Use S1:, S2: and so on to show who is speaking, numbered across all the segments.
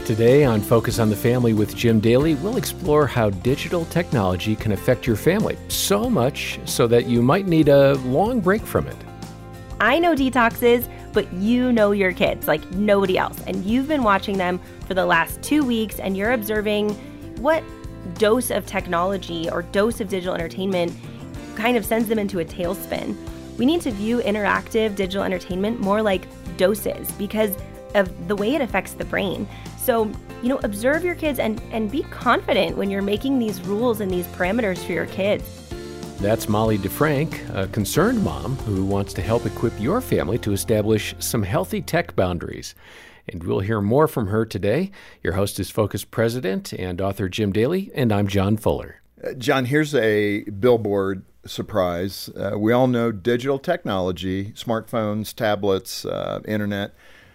S1: Today on Focus on the Family with Jim Daly, we'll explore how digital technology can affect your family, so much so that you might need a long break from it.
S2: I know detoxes, but you know your kids like nobody else, and you've been watching them for the last 2 weeks, and you're observing what dose of technology or dose of digital entertainment kind of sends them into a tailspin. We need to view interactive digital entertainment more like doses because of the way it affects the brain. So, observe your kids and be confident when you're making these rules and these parameters for your kids.
S1: That's Molly DeFrank, a concerned mom who wants to help equip your family to establish some healthy tech boundaries. And we'll hear more from her today. Your host is Focus President and author Jim Daly, and I'm John Fuller.
S3: John, here's a billboard surprise. We all know digital technology, smartphones, tablets, internet,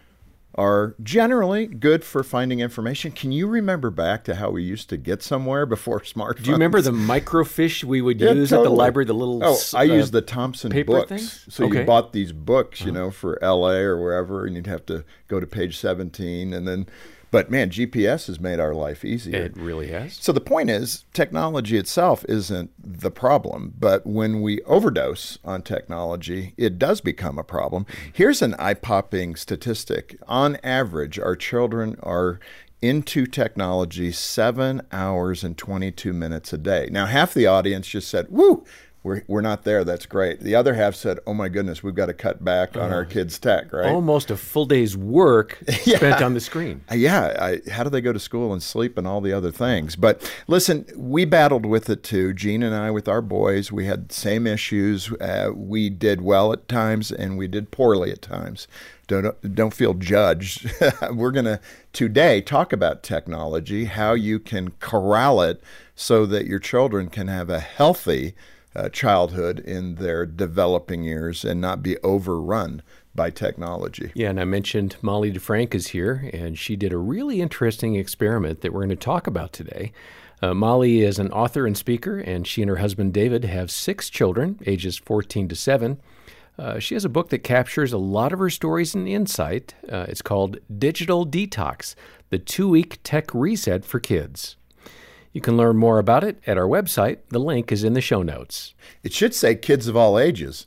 S3: are generally good for finding information. Can you remember back to how we used to get somewhere before smartphones?
S1: Do you remember the microfiche we would use at the library, the little
S3: I used the Thompson
S1: paper
S3: books.
S1: Things?
S3: So you bought these books, for LA or wherever, and you'd have to go to page 17 and then... But man, GPS has made our life easier.
S1: It really has.
S3: So the point is, technology itself isn't the problem, but when we overdose on technology, it does become a problem. Here's an eye-popping statistic. On average, our children are into technology 7 hours and 22 minutes a day. Now, half the audience just said, woo, we're not there. That's great. The other half said, oh, my goodness, we've got to cut back on our kids' tech, right?
S1: Almost a full day's work spent on the screen.
S3: How do they go to school and sleep and all the other things? But listen, we battled with it too. Jean and I with our boys, we had the same issues. We did well at times and we did poorly at times. Don't feel judged. We're going to today talk about technology, how you can corral it so that your children can have a healthy childhood in their developing years and not be overrun by technology.
S1: Yeah, and I mentioned Molly DeFrank is here, and she did a really interesting experiment that we're going to talk about today. Molly is an author and speaker, and she and her husband David have 6 children, ages 14 to 7. She has a book that captures a lot of her stories and insight. It's called Digital Detox, the 2-week tech reset for kids. You can learn more about it at our website. The link is in the show notes.
S3: It should say kids of all ages.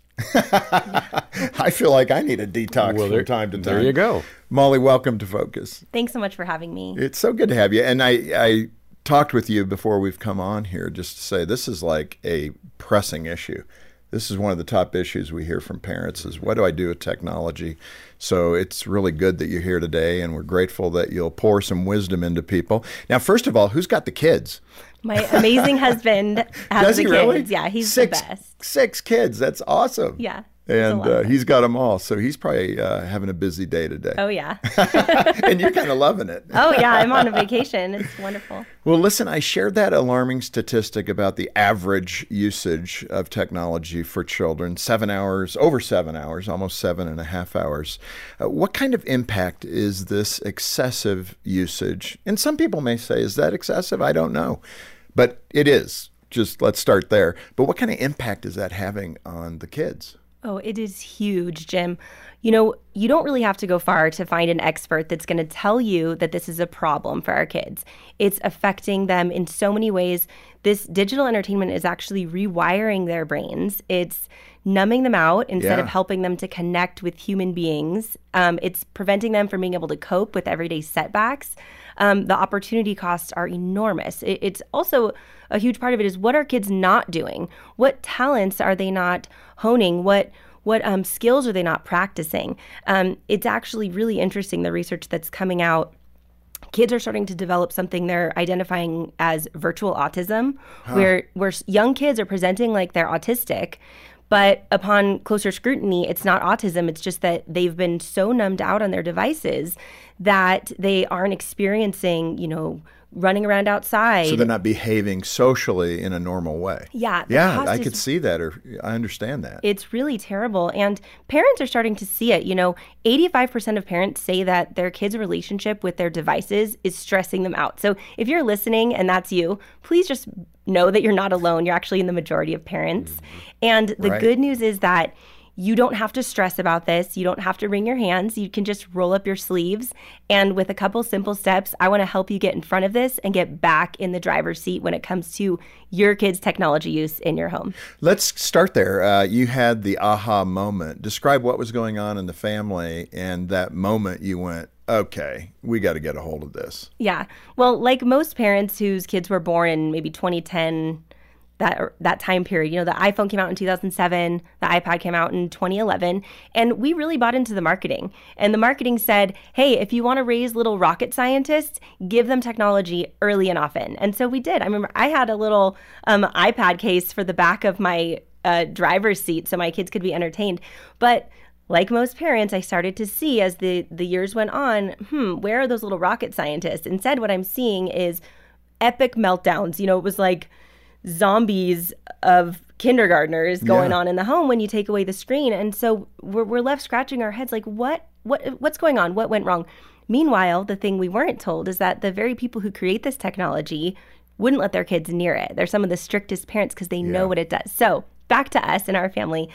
S3: I feel like I need a detox from time to time.
S1: There you go.
S3: Molly, welcome to Focus.
S2: Thanks so much for having me.
S3: It's so good to have you. And I talked with you before we've come on here just to say this is like a pressing issue. This is one of the top issues we hear from parents is what do I do with technology? So it's really good that you're here today, and we're grateful that you'll pour some wisdom into people. Now, first of all, who's got the kids?
S2: My amazing husband has the kids.
S3: Really?
S2: Yeah, he's the best.
S3: 6 kids. That's awesome.
S2: Yeah.
S3: And he's got them all. So he's probably having a busy day today.
S2: Oh, yeah.
S3: And you're kind of loving it.
S2: Oh, yeah. I'm on a vacation. It's wonderful.
S3: Well, listen, I shared that alarming statistic about the average usage of technology for children, 7 hours, over 7 hours, almost 7.5 hours. What kind of impact is this excessive usage? And some people may say, is that excessive? I don't know. But it is. Just let's start there. But what kind of impact is that having on the kids?
S2: Oh, it is huge, Jim. You don't really have to go far to find an expert that's going to tell you that this is a problem for our kids. It's affecting them in so many ways. This digital entertainment is actually rewiring their brains. It's numbing them out instead of helping them to connect with human beings. It's preventing them from being able to cope with everyday setbacks. The opportunity costs are enormous. It's also a huge part of it is what are kids not doing? What talents are they not honing? What skills are they not practicing? It's actually really interesting, the research that's coming out. Kids are starting to develop something they're identifying as virtual autism, where young kids are presenting like they're autistic, but upon closer scrutiny, it's not autism. It's just that they've been so numbed out on their devices that they aren't experiencing, running around outside.
S3: So they're not behaving socially in a normal way.
S2: Yeah.
S3: I could see that, or I understand that.
S2: It's really terrible. And parents are starting to see it. 85% of parents say that their kids' relationship with their devices is stressing them out. So if you're listening and that's you, please just know that you're not alone. You're actually in the majority of parents. And the good news is that You don't have to stress about this. You don't have to wring your hands. You can just roll up your sleeves. And with a couple simple steps, I want to help you get in front of this and get back in the driver's seat when it comes to your kids' technology use in your home.
S3: Let's start there. You had the aha moment. Describe what was going on in the family, and that moment you went, okay, we got to get a hold of this.
S2: Yeah. Well, like most parents whose kids were born in maybe 2010, that time period, the iPhone came out in 2007, the iPad came out in 2011, and we really bought into the marketing. And the marketing said, hey, if you want to raise little rocket scientists, give them technology early and often. And so we did. I remember I had a little iPad case for the back of my driver's seat so my kids could be entertained. But like most parents, I started to see as the years went on, where are those little rocket scientists? Instead, what I'm seeing is epic meltdowns. It was like zombies of kindergartners going on in the home when you take away the screen. And so we're left scratching our heads like, what's going on? What went wrong? Meanwhile, the thing we weren't told is that the very people who create this technology wouldn't let their kids near it. They're some of the strictest parents because they know what it does. So back to us and our family.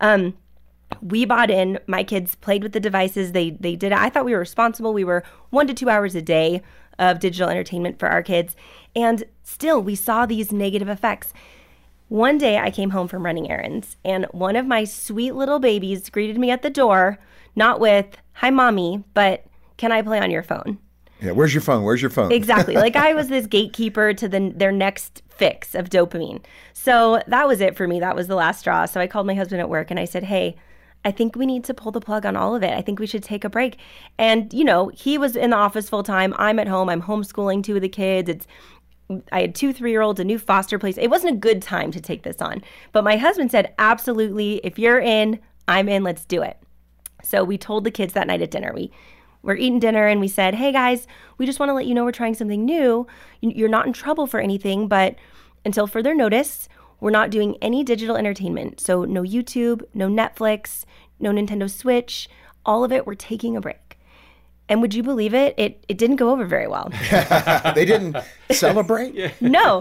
S2: We bought in. My kids played with the devices. They did it. I thought we were responsible. We were 1 to 2 hours a day of digital entertainment for our kids. And still, we saw these negative effects. One day, I came home from running errands, and one of my sweet little babies greeted me at the door, not with, hi, mommy, but can I play on your phone?
S3: Yeah, where's your phone? Where's your phone?
S2: Exactly. Like I was this gatekeeper to their next fix of dopamine. So that was it for me. That was the last straw. So I called my husband at work, and I said, hey, I think we need to pull the plug on all of it. I think we should take a break. And, he was in the office full time. I'm at home. I'm homeschooling 2 of the kids. I had 2 3-year-olds, a new foster place. It wasn't a good time to take this on. But my husband said, absolutely, if you're in, I'm in, let's do it. So we told the kids that night at dinner. We're eating dinner and we said, hey guys, we just want to let you know we're trying something new. You're not in trouble for anything, but until further notice, we're not doing any digital entertainment. So no YouTube, no Netflix, no Nintendo Switch, all of it, we're taking a break. And would you believe it? It didn't go over very well.
S3: They didn't celebrate?
S2: No.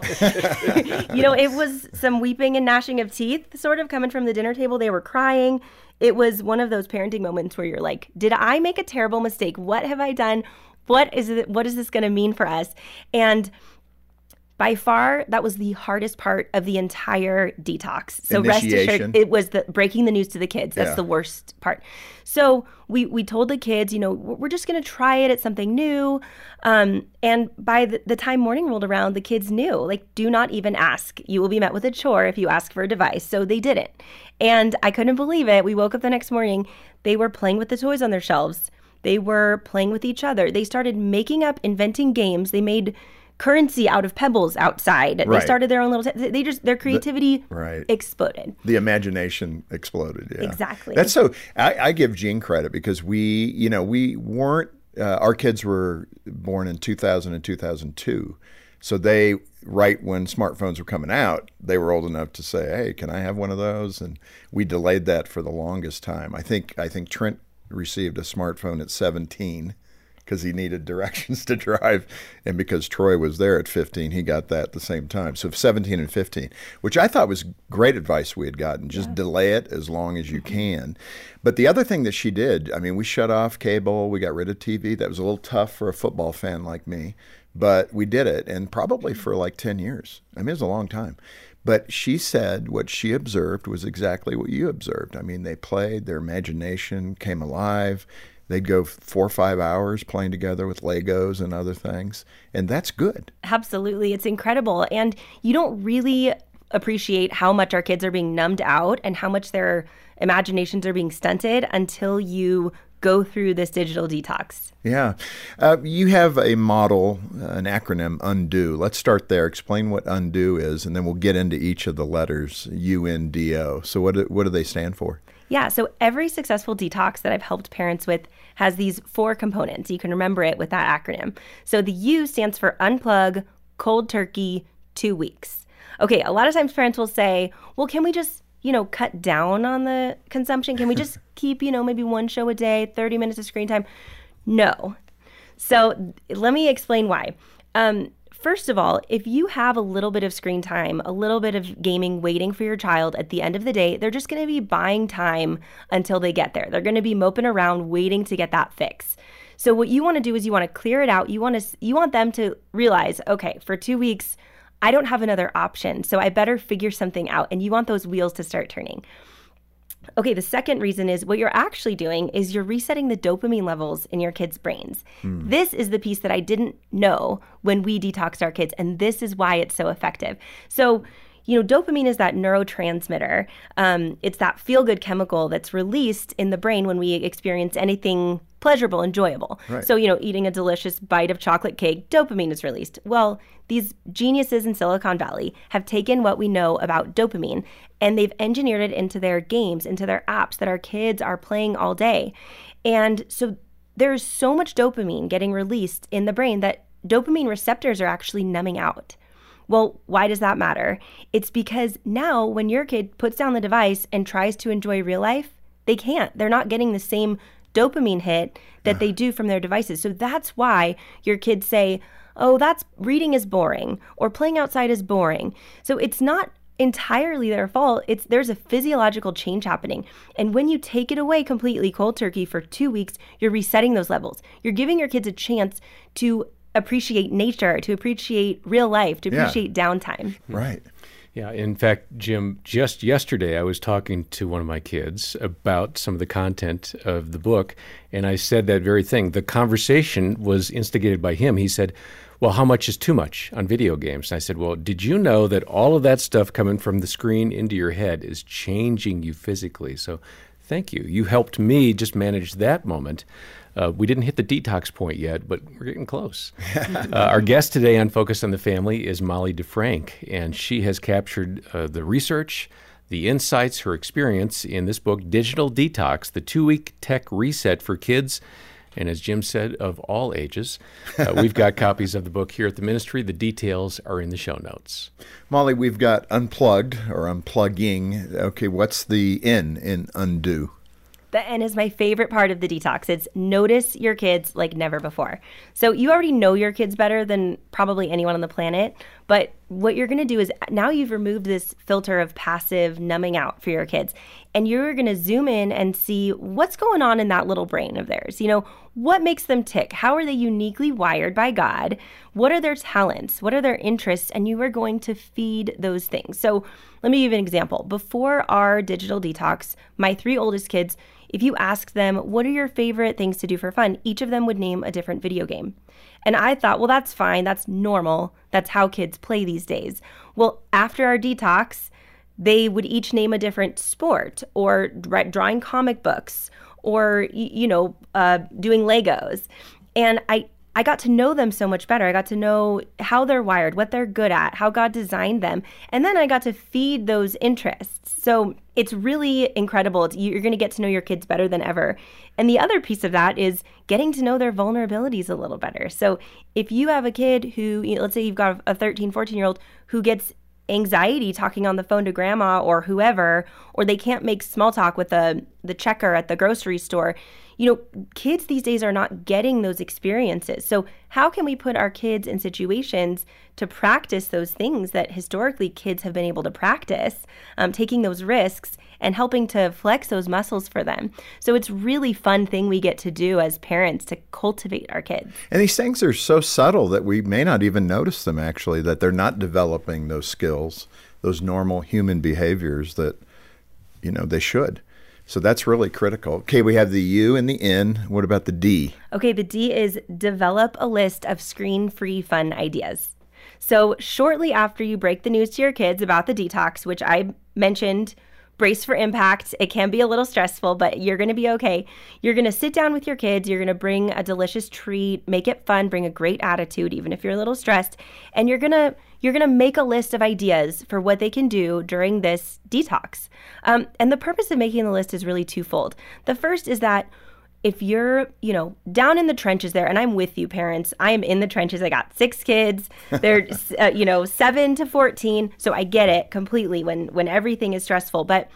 S2: It was some weeping and gnashing of teeth sort of coming from the dinner table. They were crying. It was one of those parenting moments where you're like, did I make a terrible mistake? What have I done? What is this going to mean for us? And by far, that was the hardest part of the entire detox. So rest assured, it was the breaking the news to the kids. That's the worst part. So we told the kids, we're just going to try it. It's something new. And by the time morning rolled around, the kids knew, like, do not even ask. You will be met with a chore if you ask for a device. So they didn't. And I couldn't believe it. We woke up the next morning. They were playing with the toys on their shelves. They were playing with each other. They started inventing games. They made currency out of pebbles outside.
S3: Right.
S2: They started their own little their creativity exploded.
S3: The imagination exploded. Yeah,
S2: exactly.
S3: That's so. I give Jean credit because we weren't. Our kids were born in 2000 and 2002, so they right when smartphones were coming out, they were old enough to say, "Hey, can I have one of those?" And we delayed that for the longest time. I think Trent received a smartphone at 17. Because he needed directions to drive, and because Troy was there at 15, he got that at the same time. So 17 and 15, which I thought was great advice we had gotten. Just delay it as long as you can. But the other thing that she did, we shut off cable, we got rid of TV. That was a little tough for a football fan like me, but we did it, and probably for like 10 years. It was a long time. But she said what she observed was exactly what you observed. They played, their imagination came alive. They'd go 4 or 5 hours playing together with Legos and other things. And that's good.
S2: Absolutely. It's incredible. And you don't really appreciate how much our kids are being numbed out and how much their imaginations are being stunted until you go through this digital detox.
S3: Yeah. You have a model, an acronym, UNDO. Let's start there. Explain what UNDO is, and then we'll get into each of the letters, UNDO. So what do they stand for?
S2: Yeah, so every successful detox that I've helped parents with has these 4 components. You can remember it with that acronym. So the U stands for unplug, cold turkey, 2 weeks. Okay, a lot of times parents will say, well, can we just, cut down on the consumption? Can we just keep, maybe 1 show a day, 30 minutes of screen time? No. So let me explain why. first of all, if you have a little bit of screen time, a little bit of gaming waiting for your child, at the end of the day, they're just going to be buying time until they get there. They're going to be moping around waiting to get that fix. So what you want to do is you want to clear it out. You want them to realize, okay, for 2 weeks, I don't have another option, so I better figure something out. And you want those wheels to start turning. Okay, the second reason is what you're actually doing is you're resetting the dopamine levels in your kids' brains. This is the piece that I didn't know when we detoxed our kids, and this is why it's so effective. So, dopamine is that neurotransmitter. It's that feel-good chemical that's released in the brain when we experience anything pleasurable, enjoyable.
S3: Right.
S2: So, eating a delicious bite of chocolate cake, dopamine is released. Well, these geniuses in Silicon Valley have taken what we know about dopamine and they've engineered it into their games, into their apps that our kids are playing all day. And so there's so much dopamine getting released in the brain that dopamine receptors are actually numbing out. Well, why does that matter? It's because now when your kid puts down the device and tries to enjoy real life, they can't. They're not getting the same dopamine hit that they do from their devices. So that's why your kids say, oh, reading is boring or playing outside is boring. So it's not entirely their fault. There's a physiological change happening. And when you take it away completely cold turkey for 2 weeks, you're resetting those levels. You're giving your kids a chance to appreciate nature, to appreciate real life, to appreciate downtime.
S3: Right.
S1: Yeah, in fact, Jim, just yesterday I was talking to one of my kids about some of the content of the book, and I said that very thing. The conversation was instigated by him. He said, well, how much is too much on video games? And I said, well, did you know that all of that stuff coming from the screen into your head is changing you physically? So thank you. You helped me just manage that moment. We didn't hit the detox point yet, but we're getting close. Our guest today on Focus on the Family is Molly DeFrank, and she has captured the research, the insights, her experience in this book, Digital Detox, the 2-week tech reset for kids, and as Jim said, of all ages. We've got copies of the book here at the ministry. The details are in the show notes.
S3: Molly, we've got unplugged or unplugging. Okay, what's the N in undo?
S2: The N is my favorite part of the detox. It's notice your kids like never before. So you already know your kids better than probably anyone on the planet. But what you're going to do is now you've removed this filter of passive numbing out for your kids. And you're going to zoom in and see what's going on in that little brain of theirs. What makes them tick? How are they uniquely wired by God? What are their talents? What are their interests? And you are going to feed those things. So let me give you an example. Before our digital detox, my 3 oldest kids, if you ask them, what are your favorite things to do for fun? Each of them would name a different video game. And I thought, well, that's fine. That's normal. That's how kids play these days. Well, after our detox, they would each name a different sport or drawing comic books or, doing Legos. And I got to know them so much better. I got to know how they're wired, what they're good at, how God designed them. And then I got to feed those interests. So it's really incredible. You're going to get to know your kids better than ever. And the other piece of that is getting to know their vulnerabilities a little better. So if you have a kid who, let's say you've got a 13, 14-year-old who gets anxiety talking on the phone to grandma or whoever, or they can't make small talk with the checker at the grocery store, kids these days are not getting those experiences. So how can we put our kids in situations to practice those things that historically kids have been able to practice, taking those risks and helping to flex those muscles for them? So it's really fun thing we get to do as parents to cultivate our kids.
S3: And these things are so subtle that we may not even notice them, actually, that they're not developing those skills, those normal human behaviors that, they should. So that's really critical. Okay, we have the U and the N. What about the D?
S2: Okay, the D is develop a list of screen-free fun ideas. So shortly after you break the news to your kids about the detox, which I mentioned, brace for impact. It can be a little stressful, but you're going to be okay. You're going to sit down with your kids. You're going to bring a delicious treat, make it fun, bring a great attitude, even if you're a little stressed. And you're going to make a list of ideas for what they can do during this detox. And the purpose of making the list is really twofold. The first is that if you're, down in the trenches there, and I'm with you, parents, I am in the trenches. I got 6 kids. They're, 7 to 14. So I get it completely when everything is stressful. But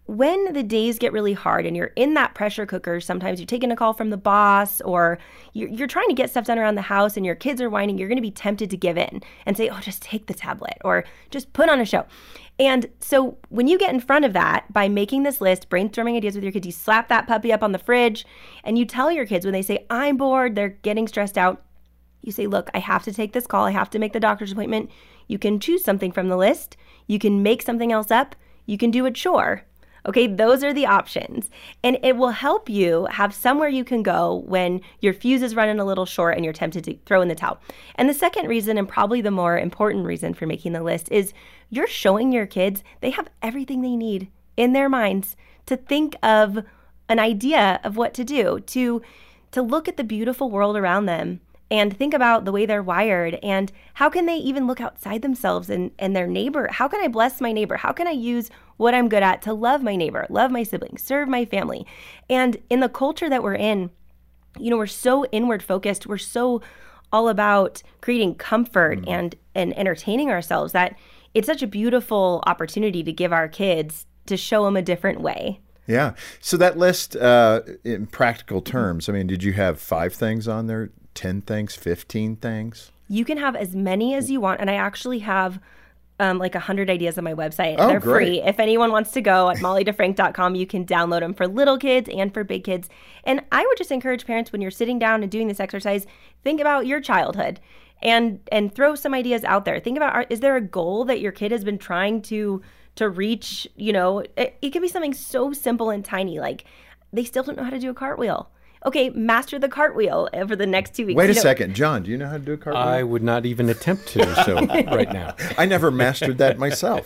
S2: when the days get really hard and you're in that pressure cooker, sometimes you're taking a call from the boss or you're trying to get stuff done around the house and your kids are whining, you're going to be tempted to give in and say, oh, just take the tablet or just put on a show. And so when you get in front of that, by making this list, brainstorming ideas with your kids, you slap that puppy up on the fridge and you tell your kids when they say, I'm bored, they're getting stressed out, you say, look, I have to take this call. I have to make the doctor's appointment. You can choose something from the list. You can make something else up. You can do a chore. Okay, those are the options. And it will help you have somewhere you can go when your fuse is running a little short and you're tempted to throw in the towel. And the second reason, and probably the more important reason for making the list, is you're showing your kids they have everything they need in their minds to think of an idea of what to do, to look at the beautiful world around them and think about the way they're wired and how can they even look outside themselves and their neighbor. How can I bless my neighbor? How can I use what I'm good at to love my neighbor, love my siblings, serve my family? And in the culture that we're in, we're so inward focused. We're so all about creating comfort and entertaining ourselves that it's such a beautiful opportunity to give our kids to show them a different way.
S3: Yeah. So that list, in practical terms, I mean, did you have 5 things on there? 10 things, 15 things?
S2: You can have as many as you want. And I actually have like 100 ideas on my website.
S3: Oh,
S2: They're
S3: great.
S2: free. If anyone wants to go at mollydefrank.com, you can download them for little kids and for big kids. And I would just encourage parents, when you're sitting down and doing this exercise, think about your childhood and throw some ideas out there. Think about, is there a goal that your kid has been trying to reach? It can be something so simple and tiny, like they still don't know how to do a cartwheel. Okay, master the cartwheel over the next 2 weeks.
S3: Wait a second. John, do you know how to do a cartwheel?
S1: I would not even attempt to, so right now.
S3: I never mastered that myself.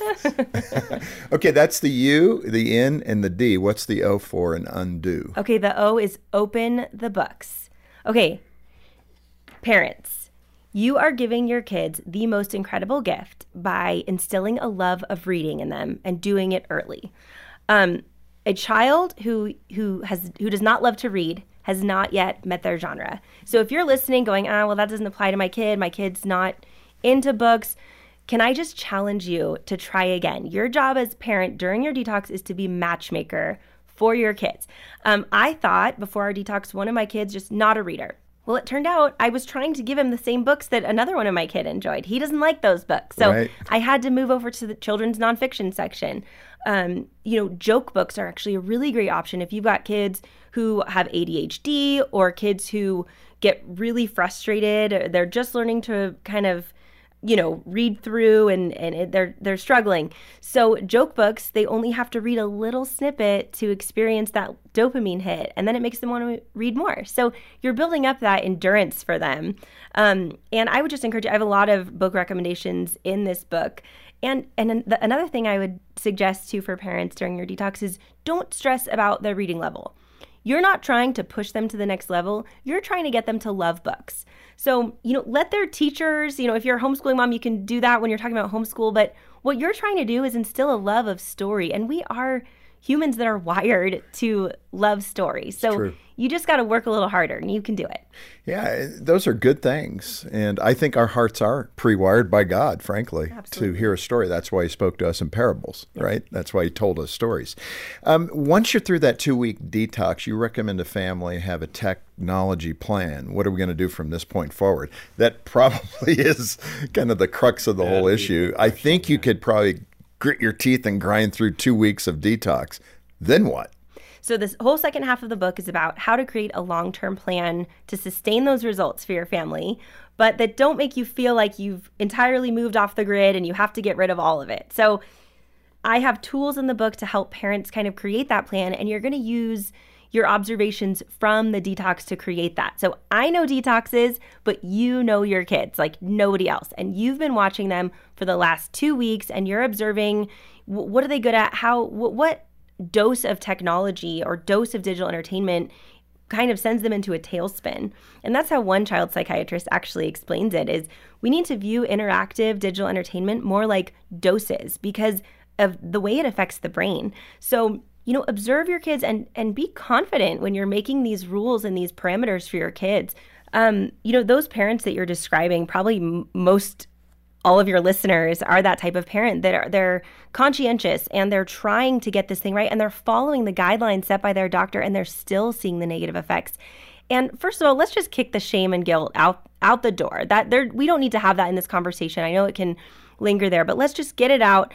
S3: Okay, that's the U, the N, and the D. What's the O for in undo?
S2: Okay, the O is open the books. Okay, parents, you are giving your kids the most incredible gift by instilling a love of reading in them and doing it early. A child who does not love to read has not yet met their genre. So if you're listening going, well, that doesn't apply to my kid's not into books, can I just challenge you to try again? Your job as parent during your detox is to be matchmaker for your kids. I thought before our detox, one of my kids just not a reader. Well, it turned out I was trying to give him the same books that another one of my kid enjoyed. He doesn't like those books. So
S3: Right.
S2: I had to move over to the children's nonfiction section. Joke books are actually a really great option if you've got kids who have ADHD or kids who get really frustrated. Or they're just learning to kind of, read through and they're struggling. So joke books, they only have to read a little snippet to experience that dopamine hit, and then it makes them want to read more. So you're building up that endurance for them. And I would just encourage you, I have a lot of book recommendations in this book. And another thing I would suggest too for parents during your detox is don't stress about their reading level. You're not trying to push them to the next level. You're trying to get them to love books. So, let their teachers, if you're a homeschooling mom, you can do that when you're talking about homeschool. But what you're trying to do is instill a love of story. And we are humans that are wired to love stories. So
S3: True.
S2: you just got to work a little harder and you can do it.
S3: Yeah, those are good things. And I think our hearts are pre-wired by God, frankly,
S2: Absolutely.
S3: to hear a story. That's why he spoke to us in parables, right? That's why he told us stories. Once you're through that 2-week detox, you recommend a family have a technology plan. What are we going to do from this point forward? That probably is kind of the crux of the whole issue. I think you could probably grit your teeth and grind through 2 weeks of detox. Then what?
S2: So this whole second half of the book is about how to create a long-term plan to sustain those results for your family, but that don't make you feel like you've entirely moved off the grid and you have to get rid of all of it. So I have tools in the book to help parents kind of create that plan, and you're going to use your observations from the detox to create that. So I know detoxes, but you know your kids like nobody else. And you've been watching them for the last 2 weeks and you're observing what are they good at? What dose of technology or dose of digital entertainment kind of sends them into a tailspin. And that's how one child psychiatrist actually explains it, is we need to view interactive digital entertainment more like doses because of the way it affects the brain. So observe your kids and be confident when you're making these rules and these parameters for your kids. Those parents that you're describing, probably most all of your listeners are that type of parent that they're conscientious and they're trying to get this thing right and they're following the guidelines set by their doctor and they're still seeing the negative effects. And first of all, let's just kick the shame and guilt out the door. We don't need to have that in this conversation. I know it can linger there, but let's just get it out.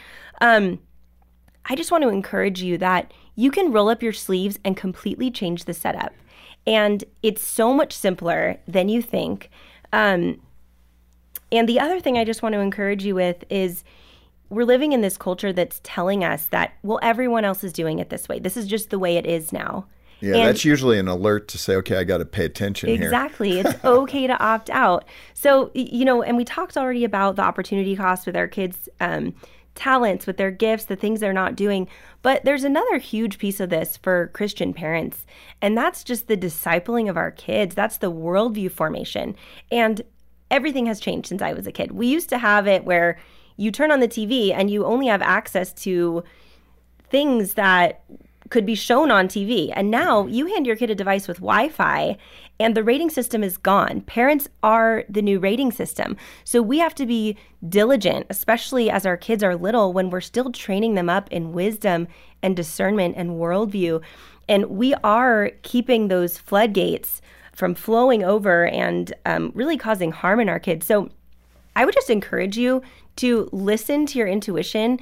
S2: I just want to encourage you that you can roll up your sleeves and completely change the setup. And it's so much simpler than you think. And the other thing I just want to encourage you with is we're living in this culture that's telling us that, well, everyone else is doing it this way. This is just the way it is now.
S3: Yeah, and that's usually an alert to say, okay, I got to pay attention here.
S2: Exactly. It's okay to opt out. So, and we talked already about the opportunity cost with our kids' talents, with their gifts, the things they're not doing. But there's another huge piece of this for Christian parents, and that's just the discipling of our kids. That's the worldview formation. And everything has changed since I was a kid. We used to have it where you turn on the TV and you only have access to things that could be shown on TV. And now you hand your kid a device with Wi-Fi and the rating system is gone. Parents are the new rating system. So we have to be diligent, especially as our kids are little, when we're still training them up in wisdom and discernment and worldview. And we are keeping those floodgates from flowing over and really causing harm in our kids. So I would just encourage you to listen to your intuition.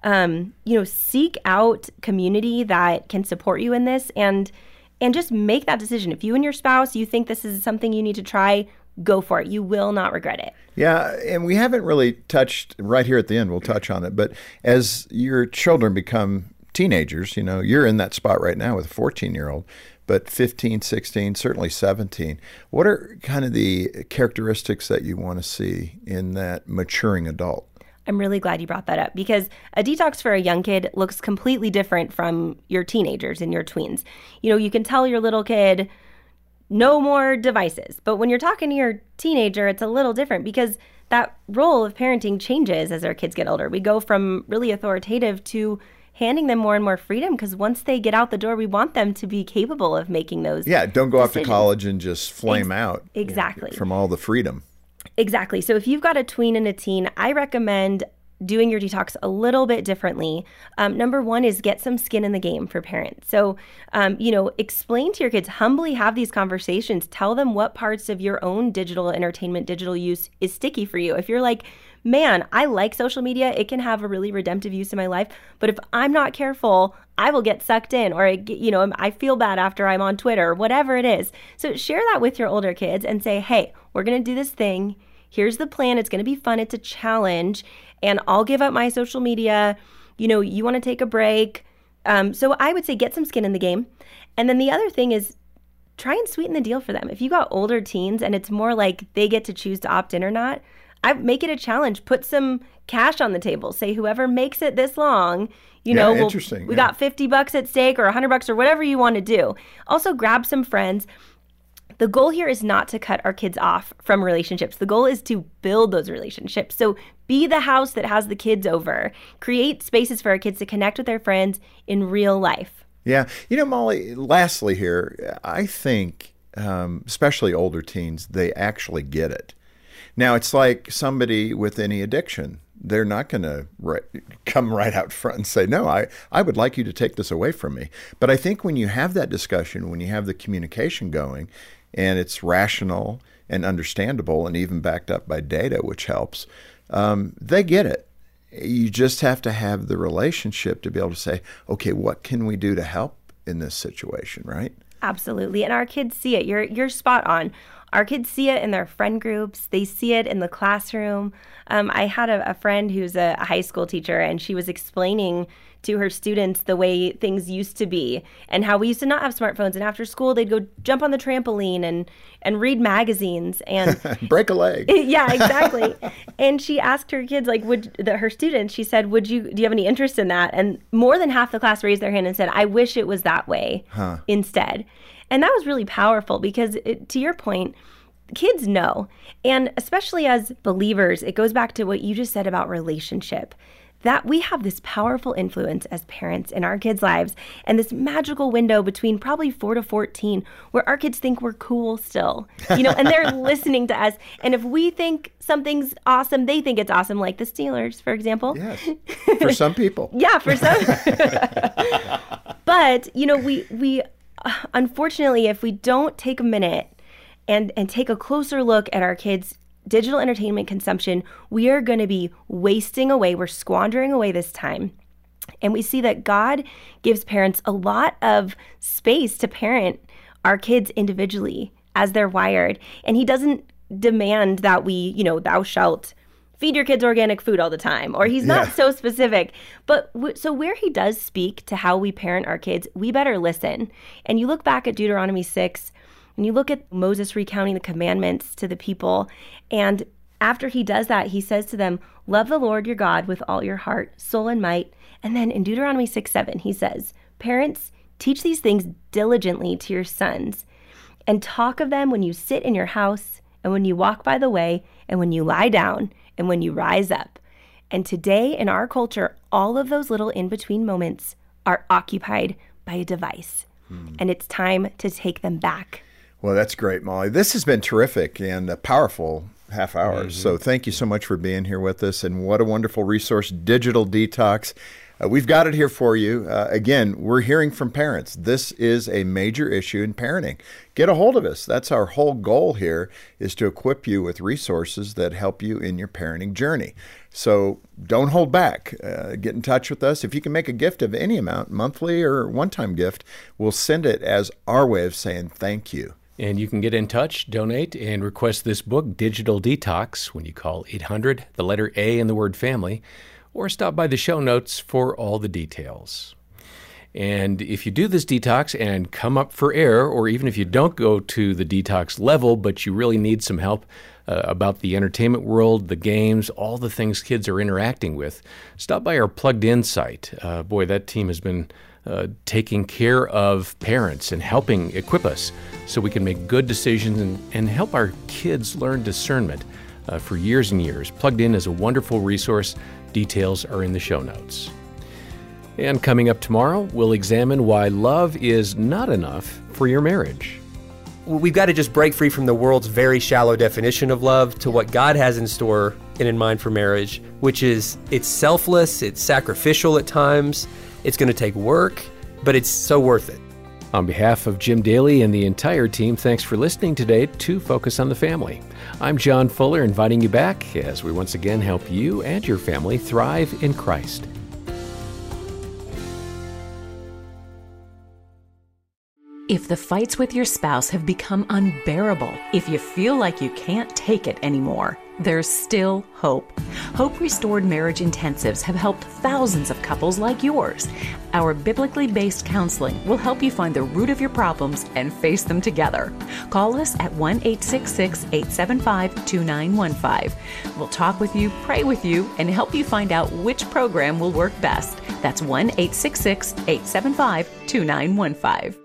S2: Seek out community that can support you in this and just make that decision. If you and your spouse, you think this is something you need to try, go for it. You will not regret it.
S3: Yeah, and we haven't really touched, right here at the end, we'll touch on it, but as your children become teenagers, you're in that spot right now with a 14-year-old, but 15, 16, certainly 17. What are kind of the characteristics that you want to see in that maturing adult?
S2: I'm really glad you brought that up because a detox for a young kid looks completely different from your teenagers and your tweens. You can tell your little kid, no more devices. But when you're talking to your teenager, it's a little different because that role of parenting changes as our kids get older. We go from really authoritative to handing them more and more freedom because once they get out the door, we want them to be capable of making those
S3: don't go
S2: decisions.
S3: Off to college and just flame out.
S2: Exactly.
S3: From all the freedom.
S2: Exactly. So if you've got a tween and a teen, I recommend doing your detox a little bit differently. Number one is get some skin in the game for parents. So, explain to your kids, humbly have these conversations. Tell them what parts of your own digital entertainment, digital use is sticky for you. If you're like, man, I like social media, it can have a really redemptive use in my life. But if I'm not careful, I will get sucked in or, I feel bad after I'm on Twitter, whatever it is. So share that with your older kids and say, hey, we're going to do this thing. Here's the plan. It's going to be fun. It's a challenge. And I'll give up my social media. You want to take a break. So I would say get some skin in the game. And then the other thing is try and sweeten the deal for them. If you got older teens and it's more like they get to choose to opt in or not, I make it a challenge. Put some cash on the table. Say whoever makes it this long, we got $50 at stake or $100 or whatever you want to do. Also grab some friends. The goal here is not to cut our kids off from relationships. The goal is to build those relationships. So be the house that has the kids over. Create spaces for our kids to connect with their friends in real life.
S3: Yeah. Molly, lastly here, I think, especially older teens, they actually get it. Now, it's like somebody with any addiction. They're not going to come right out front and say, no, I would like you to take this away from me. But I think when you have that discussion, when you have the communication going, and it's rational and understandable and even backed up by data, which helps, they get it. You just have to have the relationship to be able to say, okay, what can we do to help in this situation, right?
S2: Absolutely. And our kids see it. You're spot on. Our kids see it in their friend groups. They see it in the classroom. I had a friend who's a high school teacher, and she was explaining to her students the way things used to be and how we used to not have smartphones. And after school, they'd go jump on the trampoline and read magazines and
S3: break a leg.
S2: Yeah, exactly. And she asked her kids, her students, she said, do you have any interest in that? And more than half the class raised their hand and said, I wish it was that way instead. And that was really powerful because, to your point, kids know. And especially as believers, it goes back to what you just said about relationship. that we have this powerful influence as parents in our kids' lives, and this magical window between probably 4 to 14 where our kids think we're cool still, and they're listening to us. And if we think something's awesome, they think it's awesome, like the Steelers, for example.
S3: Yes, for some people.
S2: Yeah, for some. But, we unfortunately, if we don't take a minute and take a closer look at our kids' digital entertainment consumption, we are going to be wasting away. We're squandering away this time. And we see that God gives parents a lot of space to parent our kids individually as they're wired. And he doesn't demand that we, thou shalt feed your kids organic food all the time, or he's not so specific. But so where he does speak to how we parent our kids, we better listen. And you look back at Deuteronomy 6, and you look at Moses recounting the commandments to the people, and after he does that, he says to them, love the Lord your God with all your heart, soul, and might. And then in Deuteronomy 6:7, he says, parents, teach these things diligently to your sons, and talk of them when you sit in your house, and when you walk by the way, and when you lie down, and when you rise up. And today in our culture, all of those little in-between moments are occupied by a device. And it's time to take them back.
S3: Well, that's great, Molly. This has been terrific and a powerful half hour. So thank you so much for being here with us. And what a wonderful resource, Digital Detox. We've got it here for you. Again, we're hearing from parents. This is a major issue in parenting. Get a hold of us. That's our whole goal here, is to equip you with resources that help you in your parenting journey. So don't hold back. Get in touch with us. If you can make a gift of any amount, monthly or one-time gift, we'll send it as our way of saying thank you.
S1: And you can get in touch, donate, and request this book, Digital Detox, when you call 800, the letter A in the word family, or stop by the show notes for all the details. And if you do this detox and come up for air, or even if you don't go to the detox level, but you really need some help about the entertainment world, the games, all the things kids are interacting with, stop by our Plugged In site. Boy, that team has been taking care of parents and helping equip us so we can make good decisions and help our kids learn discernment for years and years. Plugged In is a wonderful resource. Details are in the show notes. And coming up tomorrow, we'll examine why love is not enough for your marriage.
S4: We've got to just break free from the world's very shallow definition of love to what God has in store and in mind for marriage, which is it's selfless, it's sacrificial at times, it's going to take work, but it's so worth it.
S1: On behalf of Jim Daly and the entire team, thanks for listening today to Focus on the Family. I'm John Fuller, inviting you back as we once again help you and your family thrive in Christ.
S5: If the fights with your spouse have become unbearable, if you feel like you can't take it anymore, there's still hope. Hope Restored Marriage Intensives have helped thousands of couples like yours. Our biblically based counseling will help you find the root of your problems and face them together. Call us at 1-866-875-2915. We'll talk with you, pray with you, and help you find out which program will work best. That's 1-866-875-2915.